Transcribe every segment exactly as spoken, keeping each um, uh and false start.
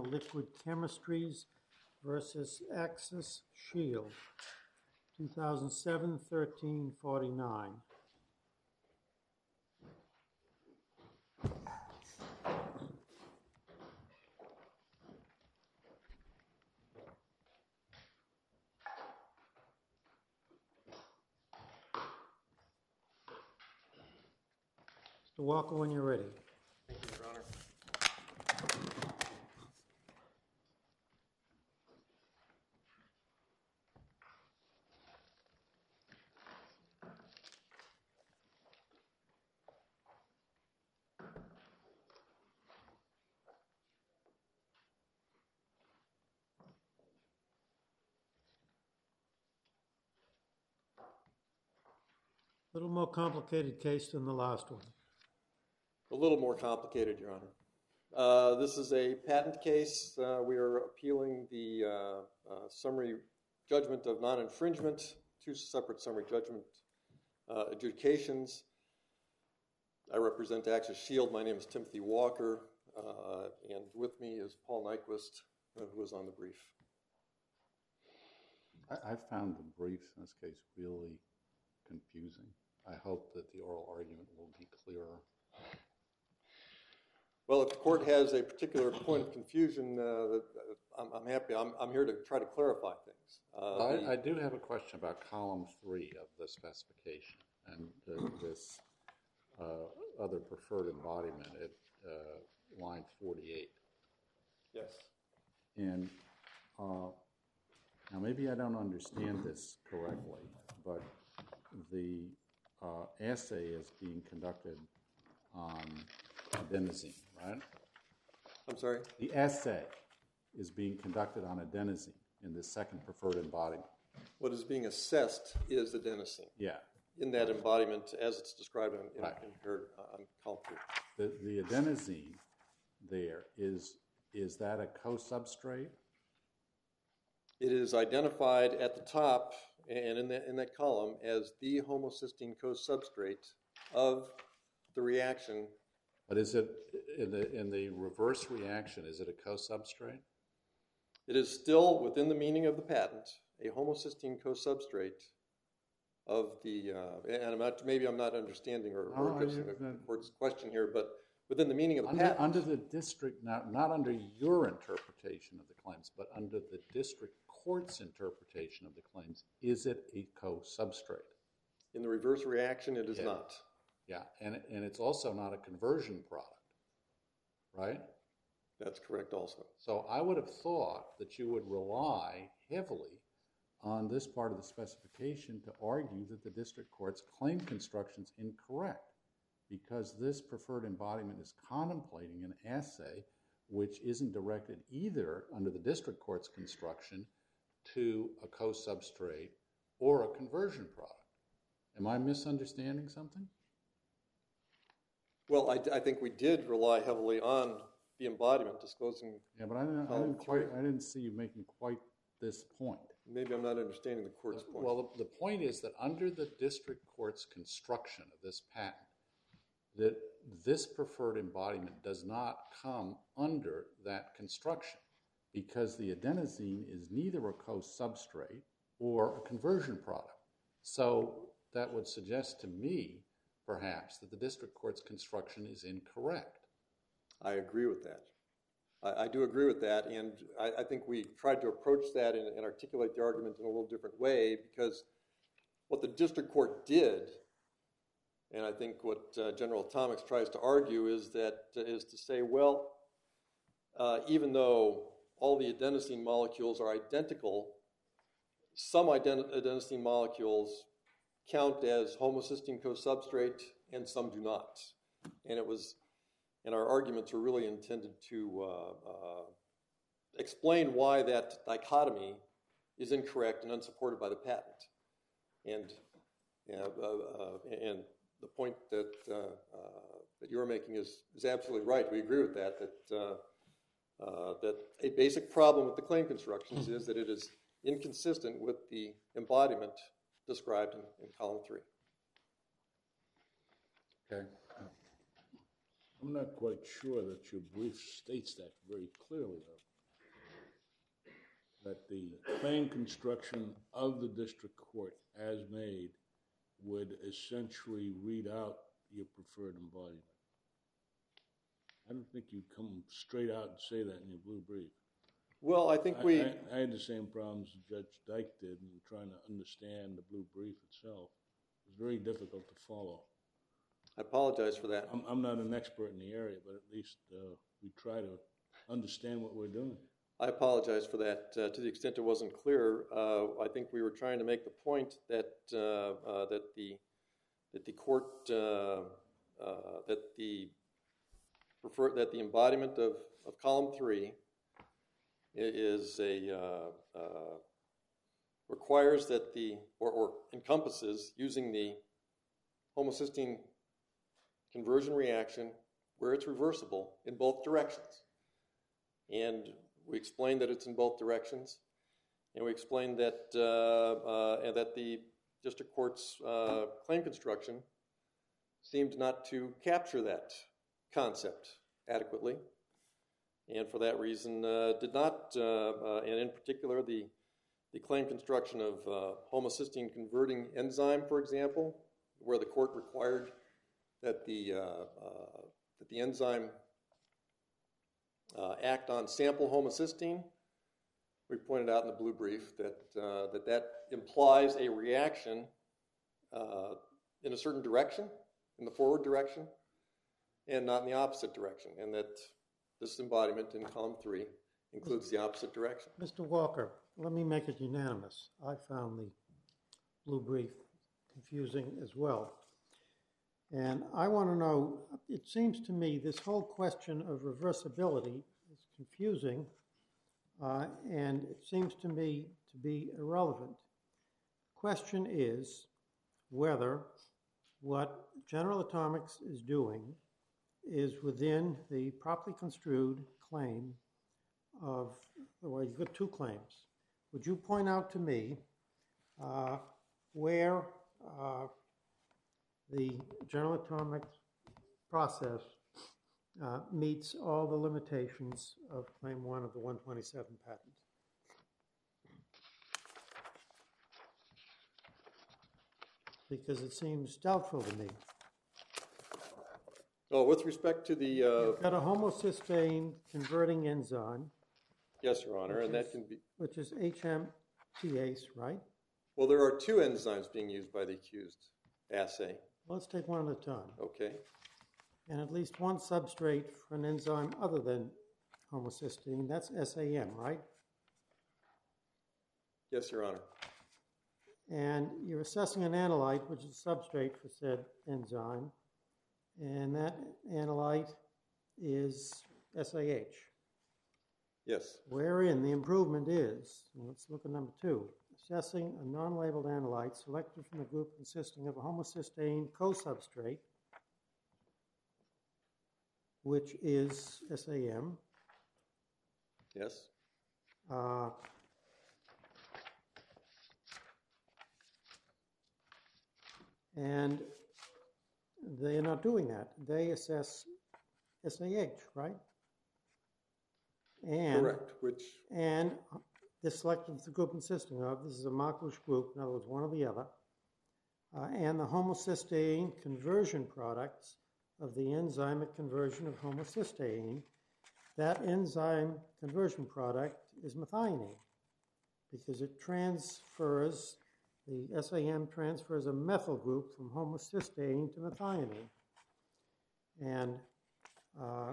Liquid Chemistries versus Axis Shield, two thousand seven, thirteen forty-nine. Mister Walker, when you're ready. Thank you, Your Honor. A little more complicated case than the last one. A little more complicated, Your Honor. Uh, this is a patent case. Uh, we are appealing the uh, uh, summary judgment of non-infringement, two separate summary judgment uh, adjudications. I represent Axis Shield. My name is Timothy Walker, uh, and with me is Paul Nyquist, uh, who is on the brief. I, I found the briefs in this case really confusing. I hope that the oral argument will be clearer. Well, if the court has a particular point of confusion, uh, that, uh, I'm, I'm happy. I'm, I'm here to try to clarify things. Uh, I, the, I do have a question about column three of the specification and uh, this uh, other preferred embodiment at uh, line forty-eight. yes. And uh, now maybe I don't understand this correctly, but the uh, assay is being conducted on adenosine, right? I'm sorry? The assay is being conducted on adenosine in the second preferred embodiment. What is being assessed is adenosine Yeah. in that embodiment as it's described in, in, Right. in here uh, on column three. The, the adenosine there, is, is that a co-substrate? It is identified at the top and in that, in that column as the homocysteine co-substrate of the reaction. But is it, in the, in the reverse reaction, is it a co-substrate? It is still within the meaning of the patent, a homocysteine co-substrate of the, uh, and I'm not, maybe I'm not understanding or, or Oh, addressing yeah, the, the that- court's question here, but within the meaning of the Under, patent. under the district, not, not under your interpretation of the claims, but under the district court's interpretation of the claims, is it a co-substrate? In the reverse reaction, it is Yeah. not. Yeah, and, and it's also not a conversion product, right? That's correct also. So I would have thought that you would rely heavily on this part of the specification to argue that the district court's claim construction is incorrect, because this preferred embodiment is contemplating an assay which isn't directed either under the district court's construction to a co-substrate or a conversion product. Am I misunderstanding something? Well, I, I think we did rely heavily on the embodiment disclosing. Yeah, but I didn't, I column didn't quite, three. I didn't see you making quite this point. Maybe I'm not understanding the court's point. Well, the, the point is that under the district court's construction of this patent, that this preferred embodiment does not come under that construction, because the adenosine is neither a co-substrate or a conversion product. So that would suggest to me, perhaps, that the district court's construction is incorrect. I agree with that. I, I do agree with that, and I, I think we tried to approach that and, and articulate the argument in a little different way, because what the district court did, and I think what uh, General Atomics tries to argue, is that uh, is to say, well, uh, even though all the adenosine molecules are identical, some aden- adenosine molecules count as homocysteine co-substrate and some do not. And it was, and our arguments were really intended to uh, uh, explain why that dichotomy is incorrect and unsupported by the patent. And, uh, uh, and the point that, uh, uh, that you're making is, is absolutely right. We agree with that, that, uh, uh, that a basic problem with the claim constructions is that it is inconsistent with the embodiment described in, in column three. Okay. I'm not quite sure that your brief states that very clearly, though. that the claim construction of the district court as made would essentially read out your preferred embodiment. I don't think you come straight out and say that in your blue brief. Well, I think we... I, I, I had the same problems Judge Dyke did in trying to understand the blue brief itself. It was very difficult to follow. I apologize for that. I'm, I'm not an expert in the area, but at least uh, we try to understand what we're doing. I apologize for that. Uh, to the extent it wasn't clear, uh, I think we were trying to make the point that uh, uh, that the that the court uh, uh, that the prefer that the embodiment of, of column three is a uh, uh, requires that the or, or encompasses using the homocysteine conversion reaction where it's reversible in both directions. And we explained that it's in both directions, and we explained that uh, uh, and that the district court's uh, claim construction seemed not to capture that concept adequately, and for that reason uh, did not, uh, uh, and in particular the the claim construction of uh, homocysteine converting enzyme, for example, where the court required that the uh, uh, that the enzyme uh, act on sample homocysteine. We pointed out in the blue brief that uh, that that implies a reaction uh, in a certain direction, in the forward direction, and not in the opposite direction, and that this embodiment in column three includes the opposite direction. Mister Walker, let me make it unanimous. I found the blue brief confusing as well. And I want to know, it seems to me this whole question of reversibility is confusing, uh, and it seems to me to be irrelevant. The question is whether what General Atomics is doing is within the properly construed claim of, well, you've got two claims. Would you point out to me uh, where uh, the General Atomics process uh, meets all the limitations of Claim one of the one twenty-seven patent? Because it seems doubtful to me. Oh, with respect to the... Uh, You've got a homocysteine converting enzyme. yes, Your Honor, and that is, can be... Which is H M T A C E, right? Well, there are two enzymes being used by the accused assay. Let's take one at a time. Okay. And at least one substrate for an enzyme other than homocysteine. That's S A M, right? Yes, Your Honor. And you're assessing an analyte, which is a substrate for said enzyme. And that analyte is S A H. Yes. Wherein the improvement is, let's look at number two, assessing a non-labeled analyte selected from a group consisting of a homocysteine co-substrate, which is S A M. Yes. Uh, and they are not doing that. They assess S A H, right? And, correct, which... And this selected the group consisting of, this is a Markov group, in other words, one or the other, uh, and the homocysteine conversion products of the enzymic conversion of homocysteine. That enzyme conversion product is methionine because it transfers, the S A M transfers a methyl group from homocysteine to methionine. And uh,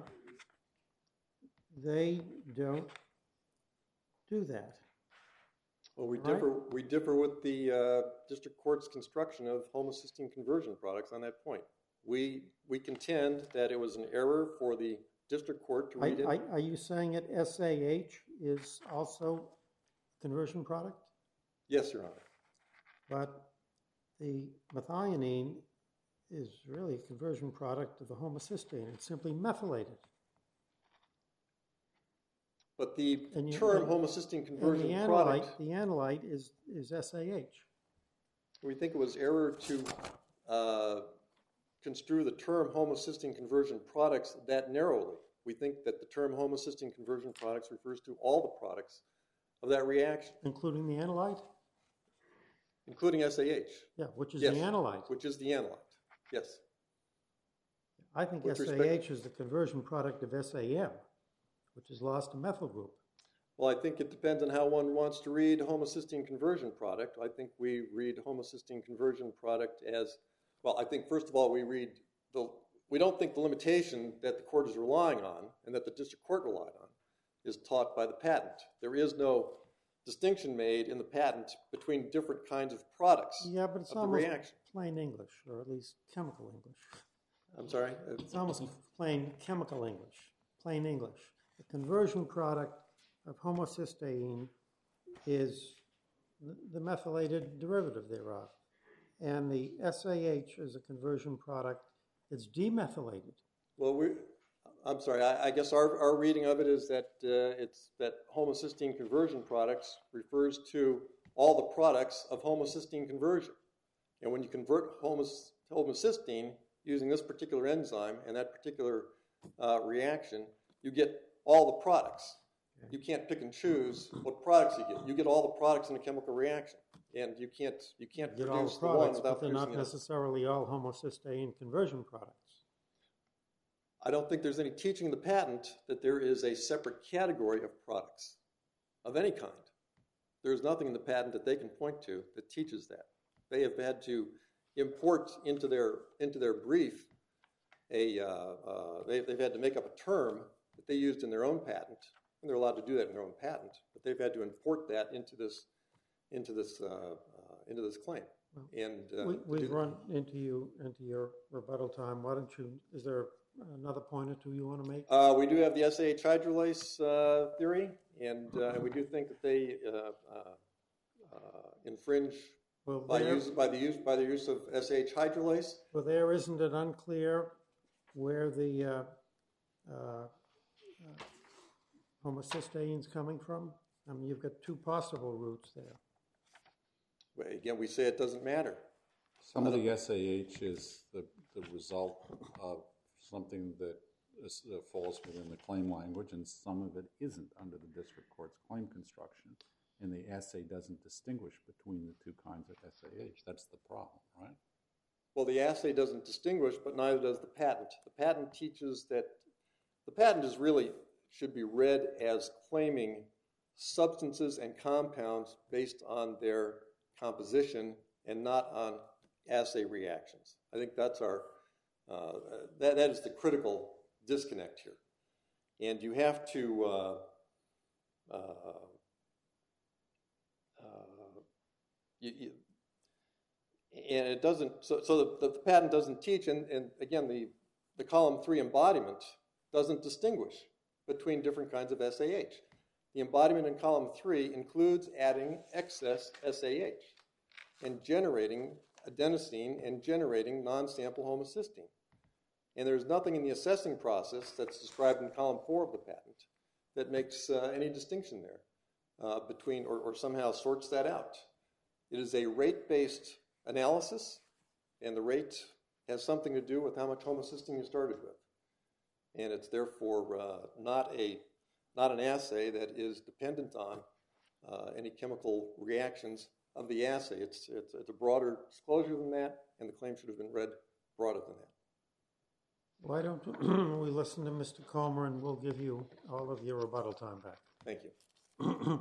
they don't do that. Well, we Right. differ, we differ with the uh, district court's construction of homocysteine conversion products on that point. We, we contend that it was an error for the district court to I, read it. I, are you saying that S A H is also a conversion product? Yes, Your Honor. But the methionine is really a conversion product of the homocysteine. It's simply methylated. But the And you- term and- homocysteine And conversion the analyte, product, the analyte is, is S A H. we think it was error to uh, construe the term homocysteine conversion products that narrowly. We think that the term homocysteine conversion products refers to all the products of that reaction, Including the analyte? including S A H. Yeah, which is Yes, the analyte. which is the analyte. Yes. I think with S A H is the conversion product of S A M, which is lost to methyl group. Well, I think it depends on how one wants to read homocysteine conversion product. I think we read homocysteine conversion product as, well, I think first of all we read the, we don't think the limitation that the court is relying on and that the district court relied on is taught by the patent. There is no distinction made in the patent between different kinds of products. Yeah, but it's of the almost reaction. plain English, or at least chemical English. I'm sorry? It's almost plain chemical English, plain English. The conversion product of homocysteine is the methylated derivative thereof. And the S A H is a conversion product that's demethylated. Well, we, I'm sorry, I, I guess our, our reading of it is that uh, it's that homocysteine conversion products refers to all the products of homocysteine conversion. And when you convert homos, homocysteine using this particular enzyme and that particular uh, reaction, you get all the products. You can't pick and choose what products you get. You get all the products in a chemical reaction, and you can't you can't You get all produce the the one products, without but they're not producing it. necessarily all homocysteine conversion products. I don't think there's any teaching in the patent that there is a separate category of products of any kind. There's nothing in the patent that they can point to that teaches that. They have had to import into their into their brief a uh, uh, they, they've had to make up a term that they used in their own patent, and they're allowed to do that in their own patent. But they've had to import that into this into this uh, uh, into this claim. Well, and uh, we, to we've do- run into you into your rebuttal time. Why don't you? Is there another point or two you want to make? Uh, we do have the S A H hydrolase uh, theory, and uh, we do think that they uh, uh, uh, infringe Well, by there, use by the use by the use of S A H hydrolase. well, there isn't it unclear where the uh, uh, uh, homocysteine's coming from? I mean, you've got two possible routes there. Well, again, we say it doesn't matter. Some of the S A H is the, the result of something that is, uh, falls within the claim language, and some of it isn't under the district court's claim construction. And the assay doesn't distinguish between the two kinds of S A H. That's the problem, right? Well, the assay doesn't distinguish, but neither does the patent. The patent teaches that the patent is really should be read as claiming substances and compounds based on their composition and not on assay reactions. I think that's our uh, that that is the critical disconnect here, and you have to. Uh, uh, uh, you, you, and it doesn't. So, so the, the patent doesn't teach, and, and again, the the column three embodiment doesn't distinguish between different kinds of S A H. The embodiment in column three includes adding excess S A H and generating adenosine and generating non-sample homocysteine. And there's nothing in the assessing process that's described in column four of the patent that makes uh, any distinction there uh, between or, or somehow sorts that out. It is a rate-based analysis, and the rate has something to do with how much homocysteine you started with. And it's therefore uh, not a not an assay that is dependent on uh, any chemical reactions of the assay. It's, it's it's a broader disclosure than that, and the claim should have been read broader than that. Why don't we listen to Mister Comer, and we'll give you all of your rebuttal time back. Thank you.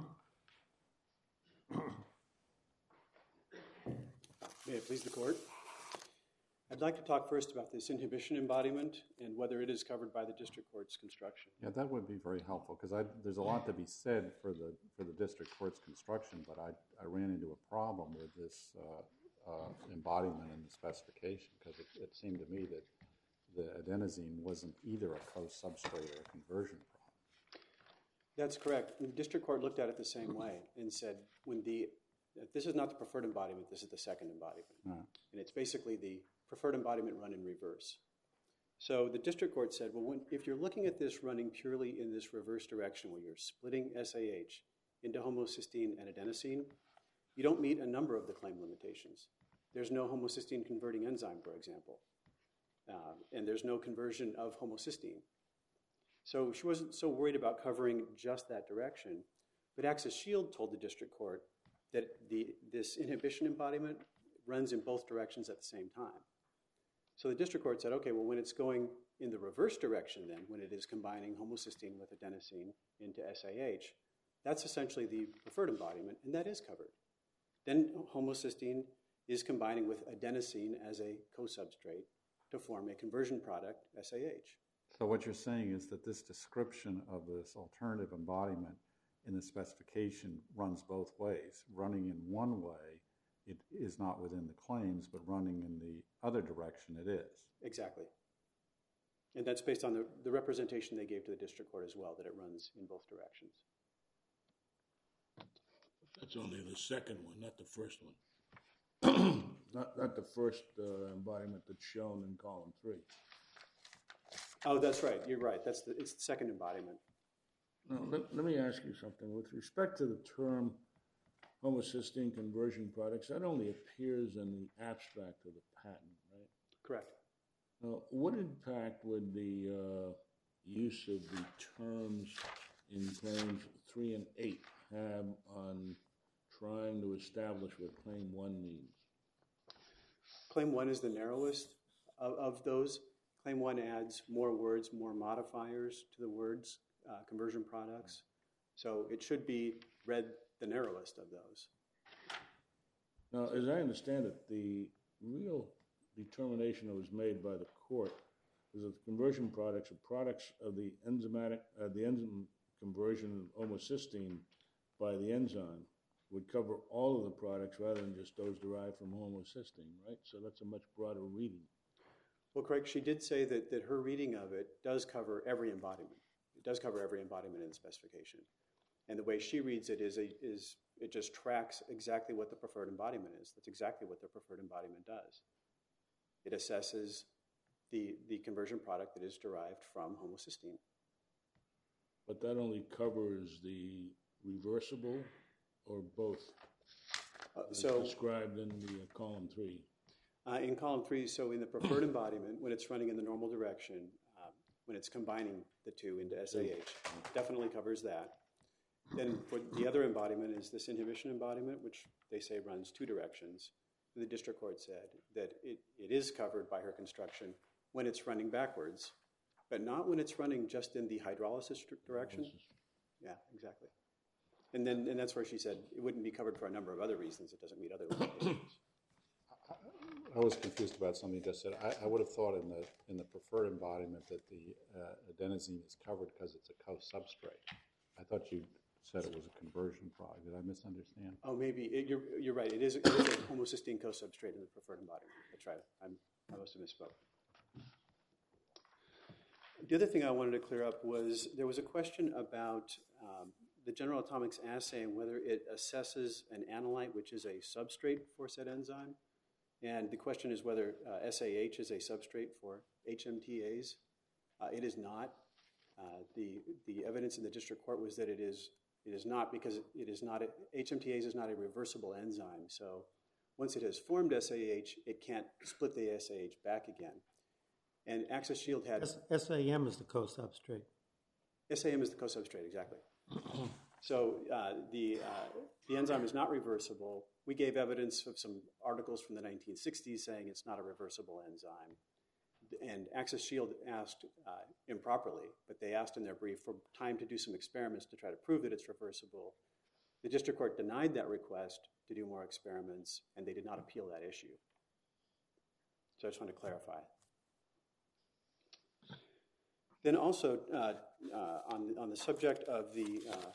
May it please the court. I'd like to talk first about this inhibition embodiment and whether it is covered by the district court's construction. Yeah, that would be very helpful, because I there's a lot to be said for the for the district court's construction, but I, I ran into a problem with this uh, uh, embodiment in the specification, because it, it seemed to me that the adenosine wasn't either a co-substrate or a conversion problem. That's correct. The district court looked at it the same way and said, when the this is not the preferred embodiment, this is the second embodiment. Right. And it's basically the preferred embodiment run in reverse. So the district court said, well, when, if you're looking at this running purely in this reverse direction where you're splitting S A H into homocysteine and adenosine, you don't meet a number of the claim limitations. There's no homocysteine converting enzyme, for example, uh, and there's no conversion of homocysteine. So she wasn't so worried about covering just that direction. But Axis Shield told the district court that the, this inhibition embodiment runs in both directions at the same time. So the district court said, okay, well, when it's going in the reverse direction then, when it is combining homocysteine with adenosine into S A H, that's essentially the preferred embodiment, and that is covered. Then homocysteine is combining with adenosine as a co-substrate to form a conversion product, S A H. So what you're saying is that this description of this alternative embodiment in the specification runs both ways. Running in one way, it is not within the claims, but running in the other direction, it is. Exactly. And that's based on the, the representation they gave to the district court as well, that it runs in both directions. That's only the second one, not the first one. not, not the first uh, embodiment that's shown in column three. Oh, that's right. You're right. That's the, it's the second embodiment. Now, let, let me ask you something. With respect to the term homocysteine conversion products, that only appears in the abstract of the patent, right? Correct. Now, what impact would the uh, use of the terms in claims three and eight have on trying to establish what claim one means? Claim one is the narrowest of, of those. Claim one adds more words, more modifiers to the words, uh, conversion products. So it should be read the narrowest of those. Now, as I understand it, the real determination that was made by the court was that the conversion products are products of the enzymatic, uh, the enzyme conversion of homocysteine by the enzyme would cover all of the products rather than just those derived from homocysteine, right? So that's a much broader reading. Well, Craig, she did say that, that her reading of it does cover every embodiment. It does cover every embodiment in the specification. And the way she reads it is, a, is it just tracks exactly what the preferred embodiment is. That's exactly what the preferred embodiment does. It assesses the, the conversion product that is derived from homocysteine. But that only covers the reversible or both, Uh, as so described in the uh, column three. uh, in column three, so in the preferred embodiment, when it's running in the normal direction, um, when it's combining the two into S A H, definitely covers that. Then for the other embodiment is this inhibition embodiment, which they say runs two directions. The district court said that it, it is covered by her construction when it's running backwards, but not when it's running just in the hydrolysis direction. Yeah, exactly. And then and that's where she said it wouldn't be covered for a number of other reasons. It doesn't meet other limitations. I was confused about something you just said. I, I would have thought in the in the preferred embodiment that the uh, adenosine is covered because it's a co-substrate. I thought you said it was a conversion product. Did I misunderstand? Oh, maybe it, you're you're right. It is, it is a homocysteine co-substrate in the preferred embodiment. That's right. I'm, I must have misspoke. The other thing I wanted to clear up was there was a question about um, the General Atomics assay and whether it assesses an analyte, which is a substrate for said enzyme. And the question is whether uh, S A H is a substrate for H M T As. Uh, it is not. Uh, the the evidence in the district court was that it is it is not because it is not a, H M T As is not a reversible enzyme. So once it has formed S A H, it can't split the S A H back again. And Axis Shield had S A M is the co-substrate. S A M is the co-substrate, exactly. So uh, the uh, the enzyme is not reversible. We gave evidence of some articles from the nineteen sixties saying it's not a reversible enzyme. And Axis Shield asked uh, improperly, but they asked in their brief for time to do some experiments to try to prove that it's reversible. The district court denied that request to do more experiments, and they did not appeal that issue. So I just want to clarify. Then also uh, uh, on, on the subject of the uh,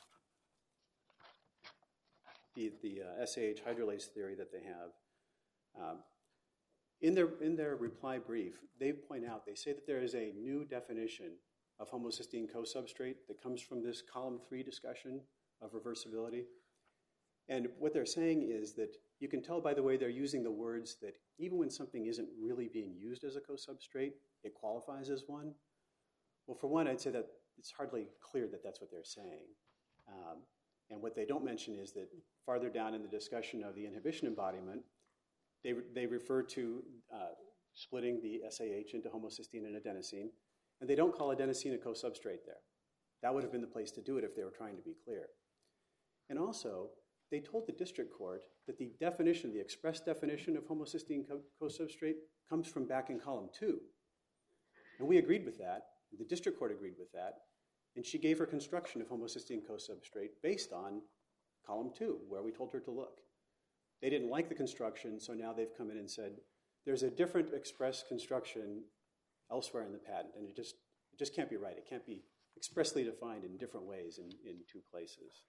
the, the uh, S A H hydrolase theory that they have, um, in their in their reply brief, they point out, they say that there is a new definition of homocysteine co-substrate that comes from this column three discussion of reversibility. And what they're saying is that you can tell by the way they're using the words that even when something isn't really being used as a co-substrate, it qualifies as one. Well, for one, I'd say that it's hardly clear that that's what they're saying. Um, and what they don't mention is that farther down in the discussion of the inhibition embodiment, they, they refer to uh, splitting the S A H into homocysteine and adenosine, and they don't call adenosine a co-substrate there. That would have been the place to do it if they were trying to be clear. And also, they told the district court that the definition, the express definition of homocysteine co-substrate comes from back in column two. And we agreed with that. The district court agreed with that. And she gave her construction of homocysteine co-substrate based on column two, where we told her to look. They didn't like the construction, so now they've come in and said, there's a different express construction elsewhere in the patent, and it just, it just can't be right. It can't be expressly defined in different ways in, in two places.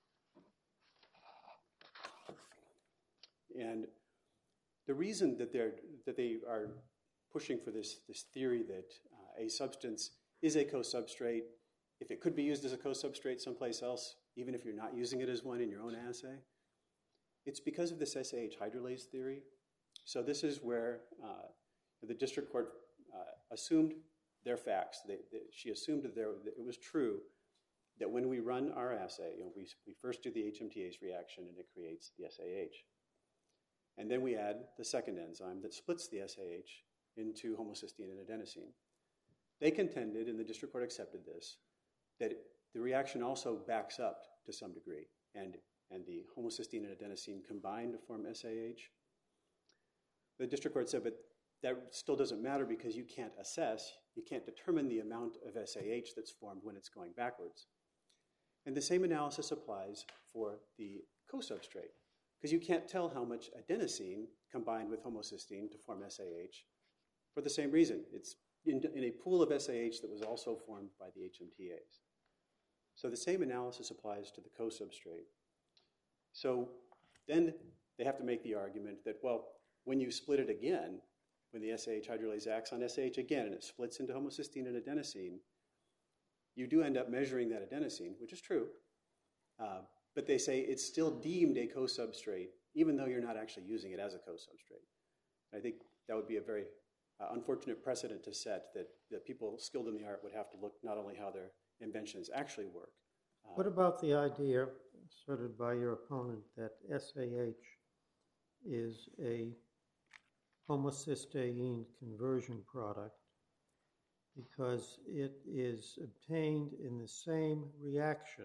And the reason that, they're, that they are pushing for this, this theory that uh, a substance is a co-substrate, if it could be used as a co-substrate someplace else, even if you're not using it as one in your own assay, it's because of this S A H hydrolase theory. So this is where uh, the district court uh, assumed their facts. They, they, she assumed that, there, that it was true that when we run our assay, you know, we, we first do the H M T A S reaction and it creates the S A H. And then we add the second enzyme that splits the S A H into homocysteine and adenosine. They contended, and the district court accepted this, that the reaction also backs up to some degree, and, and the homocysteine and adenosine combine to form S A H. The district court said, but that still doesn't matter because you can't assess, you can't determine the amount of S A H that's formed when it's going backwards. And the same analysis applies for the co-substrate, because you can't tell how much adenosine combined with homocysteine to form S A H for the same reason. It's in, in a pool of S A H that was also formed by the H M T As. So the same analysis applies to the co-substrate. So then they have to make the argument that, well, when you split it again, when the S A H hydrolase acts on S A H again and it splits into homocysteine and adenosine, you do end up measuring that adenosine, which is true. Uh, but they say it's still deemed a co-substrate, even though you're not actually using it as a co-substrate. I think that would be a very uh, unfortunate precedent to set, that, that people skilled in the art would have to look not only how their inventions actually work. Uh, What about the idea asserted by your opponent that S A H is a homocysteine conversion product because it is obtained in the same reaction?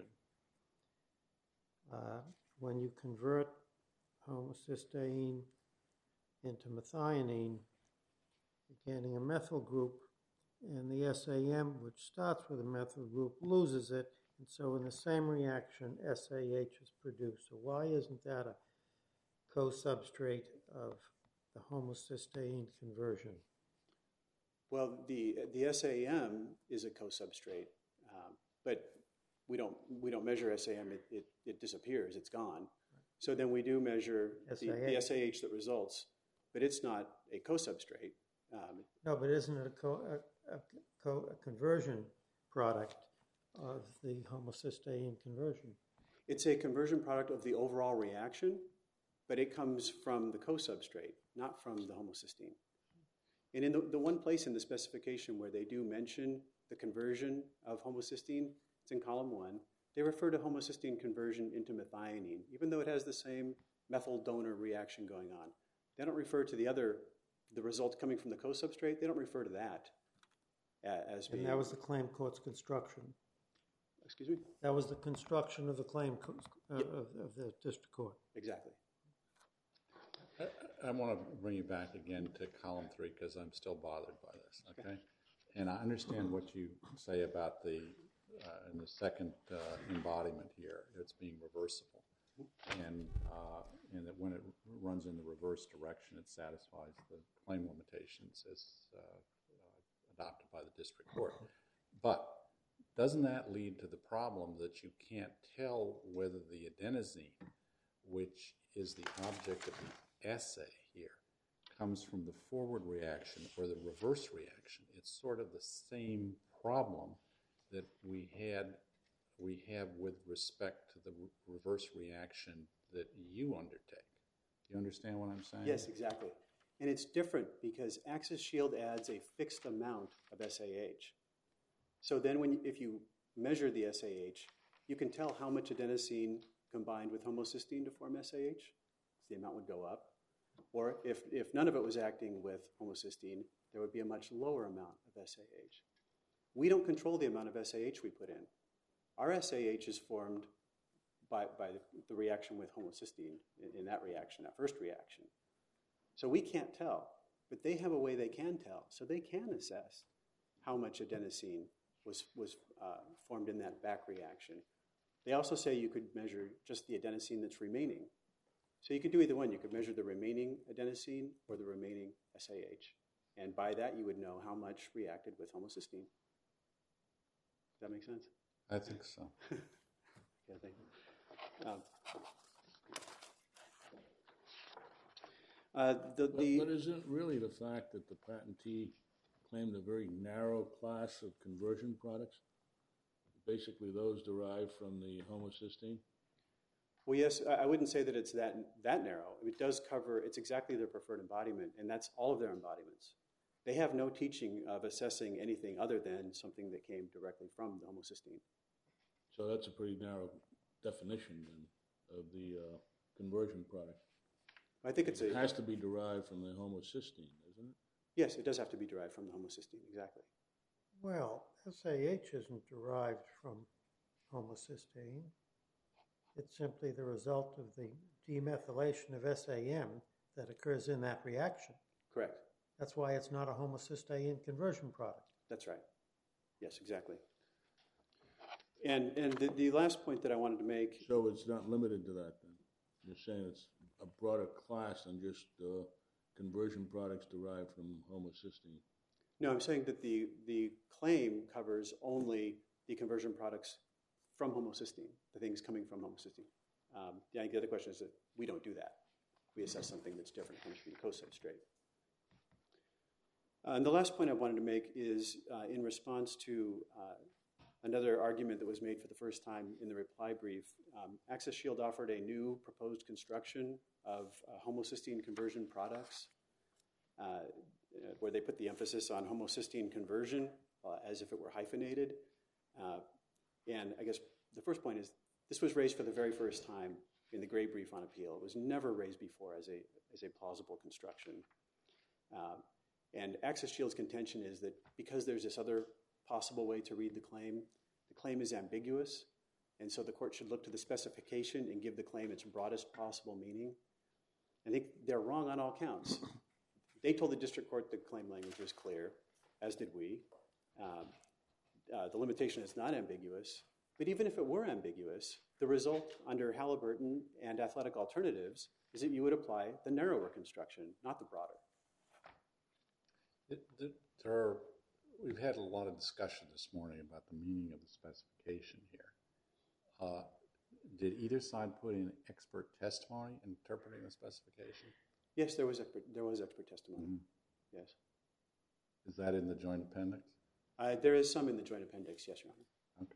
Uh, when you convert homocysteine into methionine, you're getting a methyl group, and the S A M, which starts with a methyl group, loses it, and so in the same reaction, S A H is produced. So why isn't that a co-substrate of the homocysteine conversion? Well, the, the S A M is a co-substrate, um, but we don't, we don't measure S A M. It, it, it disappears. It's gone. So then we do measure the, the S A H that results, but it's not a co-substrate. Um, no, but isn't it a, co, a, a, co, a conversion product of the homocysteine conversion? It's a conversion product of the overall reaction, but it comes from the co-substrate, not from the homocysteine. And in the, the one place in the specification where they do mention the conversion of homocysteine, it's in column one, they refer to homocysteine conversion into methionine, even though it has the same methyl donor reaction going on. They don't refer to the other, the result coming from the co-substrate, they don't refer to that as being... And that was the claim court's construction. Excuse me? That was the construction of the claim co uh, Yep. of, of the district court. Exactly. I, I want to bring you back again to column three because I'm still bothered by this, okay? And I understand what you say about the, uh, in the second uh, embodiment here, it's being reversible. And, uh, and that when it runs in the reverse direction, it satisfies the claim limitations as uh, uh, adopted by the district court. But doesn't that lead to the problem that you can't tell whether the adenosine, which is the object of the assay here, comes from the forward reaction or the reverse reaction? It's sort of the same problem that we had we have with respect to the re reverse reaction that you undertake. Do you understand what I'm saying? Yes, exactly. And it's different because Axis Shield adds a fixed amount of S A H. So then when you, if you measure the S A H, you can tell how much adenosine combined with homocysteine to form S A H. The amount would go up. Or if, if none of it was acting with homocysteine, there would be a much lower amount of S A H. We don't control the amount of S A H we put in. Our S A H is formed by, by the reaction with homocysteine in, in that reaction, that first reaction. So we can't tell, but they have a way they can tell. So they can assess how much adenosine was, was uh, formed in that back reaction. They also say you could measure just the adenosine that's remaining. So you could do either one. You could measure the remaining adenosine or the remaining S A H. And by that, you would know how much reacted with homocysteine. Does that make sense? I think so. Yeah, thank you. Um, uh, the, But, the, but isn't really the fact that the patentee claimed a very narrow class of conversion products, basically those derived from the homocysteine? well, yes, I I wouldn't say that it's that, that narrow. It does cover, it's exactly their preferred embodiment, and that's all of their embodiments. They have no teaching of assessing anything other than something that came directly from the homocysteine. So that's a pretty narrow definition then of the uh, conversion product. I think it's a, It has to be derived from the homocysteine, doesn't it? yes, it does have to be derived from the homocysteine, exactly. Well, S A H isn't derived from homocysteine. It's simply the result of the demethylation of S A M that occurs in that reaction. Correct. That's why it's not a homocysteine conversion product. That's right. Yes, exactly. And, and the, the last point that I wanted to make, So it's not limited to that then? You're saying it's a broader class than just uh, conversion products derived from homocysteine? no, I'm saying that the, the claim covers only the conversion products from homocysteine, the things coming from homocysteine. Um, yeah, the other question is that we don't do that. We assess something that's different, comes from the co-substrate. Uh, and the last point I wanted to make is uh, in response to uh, another argument that was made for the first time in the reply brief. Um, Access Shield offered a new proposed construction of uh, homocysteine conversion products uh, where they put the emphasis on homocysteine conversion uh, as if it were hyphenated. Uh, and I guess the first point is this was raised for the very first time in the gray brief on appeal. It was never raised before as a, as a plausible construction. Uh, and Access Shield's contention is that because there's this other possible way to read the claim, the claim is ambiguous, and so the court should look to the specification and give the claim its broadest possible meaning. I think they're wrong on all counts. They told the district court the claim language was clear, as did we. Um, uh, the limitation is not ambiguous, but even if it were ambiguous, the result under Halliburton and Athletic Alternatives is that you would apply the narrower construction, not the broader. It, it, there are, we've had a lot of discussion this morning about the meaning of the specification here. Uh, did either side put in expert testimony interpreting the specification? Yes, there was expert, there was expert testimony. Mm-hmm. Yes. Is that in the joint appendix? Uh, there is some in the joint appendix, yes, Your Honor.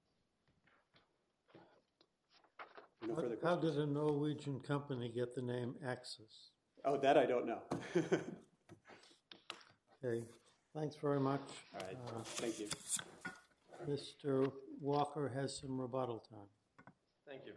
Okay. No how, further how questions? did a Norwegian company get the name Axis? Oh, that I don't know. Okay, thanks very much. All right, Uh, thank you. Mister Walker has some rebuttal time. Thank you.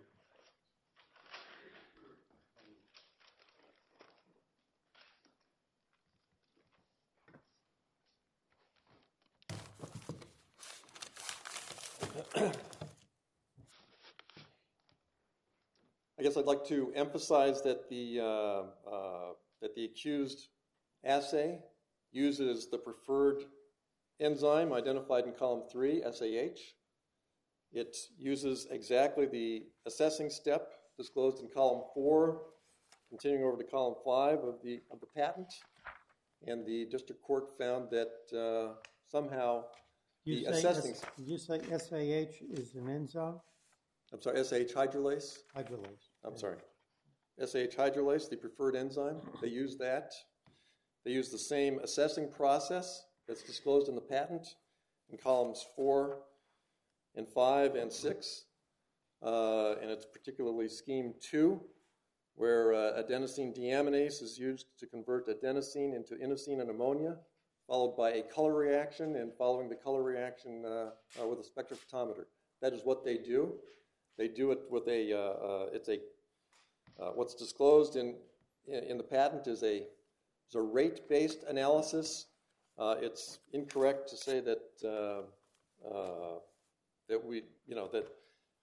I guess I'd like to emphasize that the, uh, uh, that the accused assay uses the preferred enzyme identified in column three, S A H. It uses exactly the assessing step disclosed in column four, continuing over to column five of the, of the patent. And the district court found that uh, somehow You the say assessing... S, did you say S A H is an enzyme? I'm sorry, S A H hydrolase? Hydrolase. I'm Okay. sorry. S A H hydrolase, the preferred enzyme, they use that. They use the same assessing process that's disclosed in the patent in columns four and five and six. Uh, and it's particularly scheme two, where uh, adenosine deaminase is used to convert adenosine into inosine and ammonia, followed by a color reaction, and following the color reaction uh, uh, with a spectrophotometer. That is what they do. They do it with a, uh, uh, it's a, uh, what's disclosed in, in the patent is a, is a rate-based analysis. Uh, it's incorrect to say that, uh, uh, that we, you know, that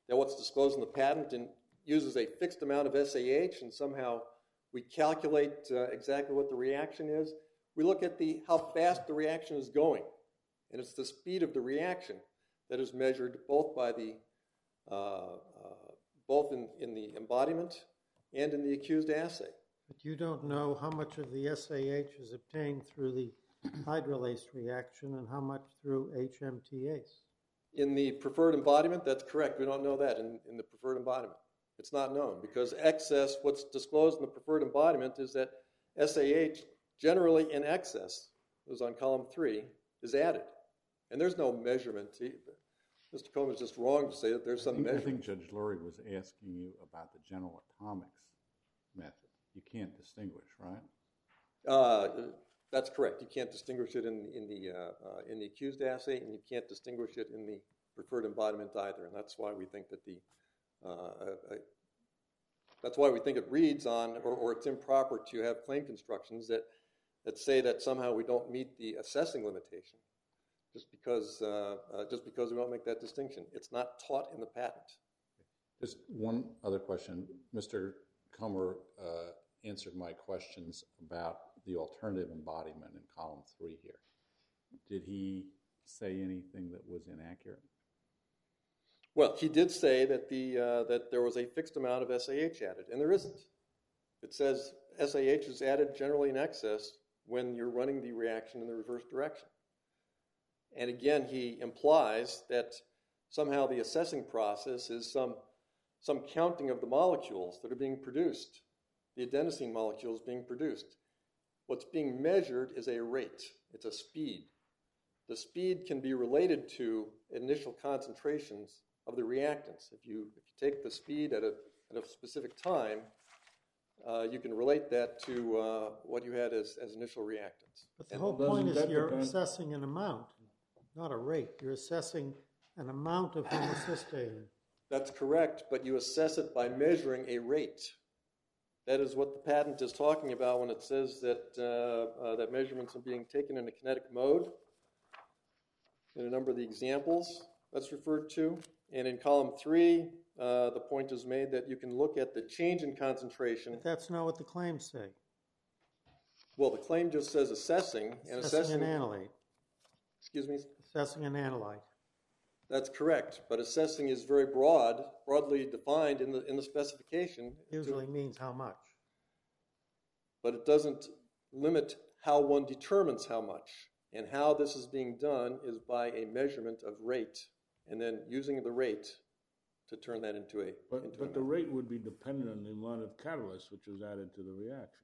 that what's disclosed in the patent and uses a fixed amount of S A H, and somehow we calculate uh, exactly what the reaction is. We look at the how fast the reaction is going, and it's the speed of the reaction that is measured both by the uh, uh, both in, in the embodiment and in the accused assay. But you don't know how much of the S A H is obtained through the hydrolase reaction and how much through H M T ase. In the preferred embodiment, that's correct. We don't know that in, in the preferred embodiment. It's not known because excess, what's disclosed in the preferred embodiment is that S A H, generally in excess, it was on column three, is added. And there's no measurement. Mister Coleman is just wrong to say that there's some I think, measurement. I think Judge Lurie was asking you about the general atomics method. You can't distinguish, right? Uh, that's correct. You can't distinguish it in, in, the, uh, uh, in the accused assay, and you can't distinguish it in the preferred embodiment either. And that's why we think that the uh, uh, that's why we think it reads on, or, or it's improper to have claim constructions that, that say that somehow we don't meet the assessing limitation just because, uh, uh, just because we don't make that distinction. It's not taught in the patent. Just one other question. Mister Comer uh, answered my questions about the alternative embodiment in column three here. Did he say anything that was inaccurate? Well, he did say that, the, uh, that there was a fixed amount of S A H added, and there isn't. It says S A H is added generally in excess when you're running the reaction in the reverse direction. And again, he implies that somehow the assessing process is some, some counting of the molecules that are being produced, the adenosine molecules being produced. What's being measured is a rate. It's a speed. The speed can be related to initial concentrations of the reactants. If you, if you take the speed at a, at a specific time, uh, you can relate that to uh, what you had as, as initial reactants. But the And whole doesn't point is that you're depend- assessing an amount, not a rate. You're assessing an amount of homocysteine. That's correct, but you assess it by measuring a rate. That is what the patent is talking about when it says that, uh, uh, that measurements are being taken in a kinetic mode. In a number of the examples that's referred to. And in column three, uh, the point is made that you can look at the change in concentration. But that's not what the claims say. Well, the claim just says assessing, and Assessing assessing. an analyte. Excuse me? Assessing an analyte. That's correct, but assessing is very broad, broadly defined in the, in the specification. Usually means how much. But it doesn't limit how one determines how much. And how this is being done is by a measurement of rate, and then using the rate to turn that into a. But, into but a the rate would be dependent on the amount of catalyst which was added to the reaction.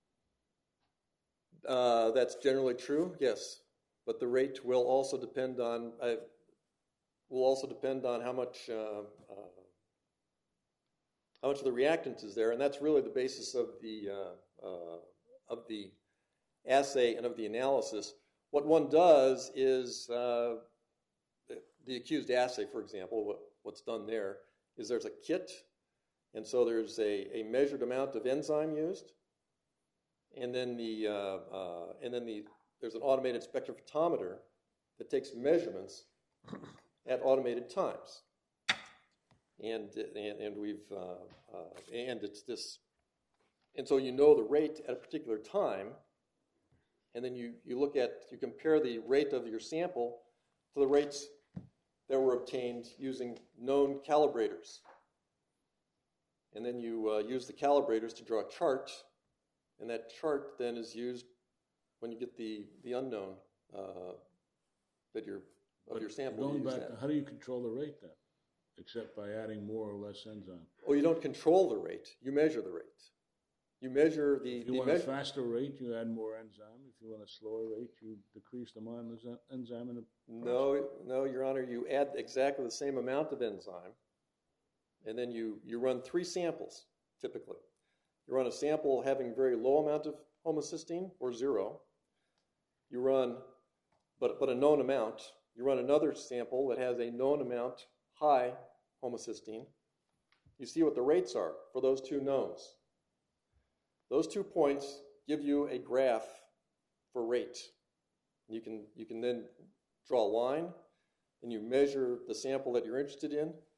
Uh, that's generally true, yes. But the rate will also depend on uh, will also depend on how much uh, uh, how much of the reactant is there, and that's really the basis of the uh, uh, of the assay and of the analysis. What one does is uh, the accused assay, for example. What, what's done there is there's a kit, and so there's a, a measured amount of enzyme used, and then the uh, uh, and then the there's an automated spectrophotometer that takes measurements at automated times, and and, and we've uh, uh, and it's this, and so you know the rate at a particular time. And then you, you look at, you compare the rate of your sample to the rates that were obtained using known calibrators. And then you uh, use the calibrators to draw a chart, and that chart then is used when you get the, the unknown uh, that your, of But your sample. Going you use back, that. how do you control the rate then? Except by adding more or less enzyme. Oh, you don't control the rate, you measure the rate. You measure the, If you the want a measure- faster rate, you add more enzyme. If you want a slower rate, you decrease the amount of en- enzyme in the No, no, Your Honor, you add exactly the same amount of enzyme, and then you, you run three samples, typically. You run a sample having very low amount of homocysteine, or zero. You run, but, but a known amount. You run another sample that has a known amount, high homocysteine. You see what the rates are for those two knowns. Those two points give you a graph for rate. You can, you can then draw a line, and you measure the sample that you're interested in,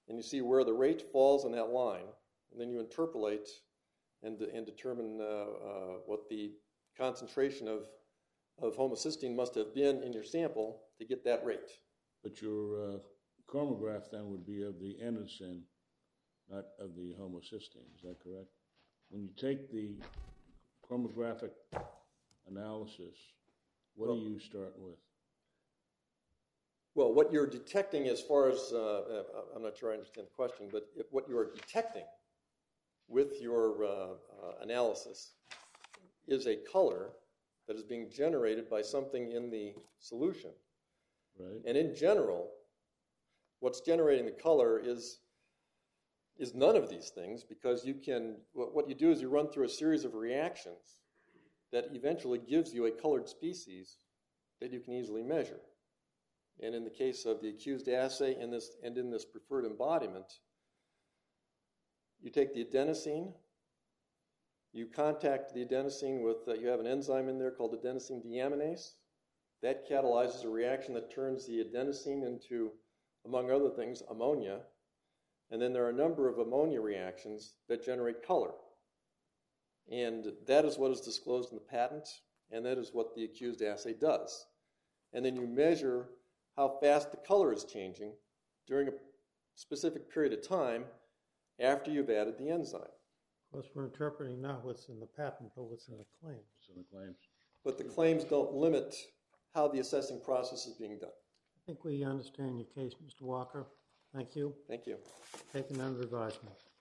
and you see where the rate falls on that line, and then you interpolate and, and determine uh, uh, what the concentration of, of homocysteine must have been in your sample to get that rate. But your uh, chromograph then would be of the endocyne, not of the homocysteine. Is that correct? When you take the chromographic analysis, what Well, do you start with? Well, what you're detecting as far as, uh, uh, I'm not sure I understand the question, but if what you are detecting with your uh, uh, analysis is a color that is being generated by something in the solution. Right. And in general, what's generating the color is, is none of these things, because you can, what, what you do is you run through a series of reactions that eventually gives you a colored species that you can easily measure. And in the case of the accused assay and, this, and in this preferred embodiment, you take the adenosine, you contact the adenosine with, uh, you have an enzyme in there called adenosine deaminase. That catalyzes a reaction that turns the adenosine into, among other things, ammonia. And then there are a number of ammonia reactions that generate color. And that is what is disclosed in the patent, and that is what the accused assay does. And then you measure how fast the color is changing during a specific period of time after you've added the enzyme. Of course, we're interpreting not what's in the patent, but what's in the claims. So the claims. But the claims don't limit how the assessing process is being done. I think we understand your case, Mister Walker. Thank you. Thank you. Taken under advisement.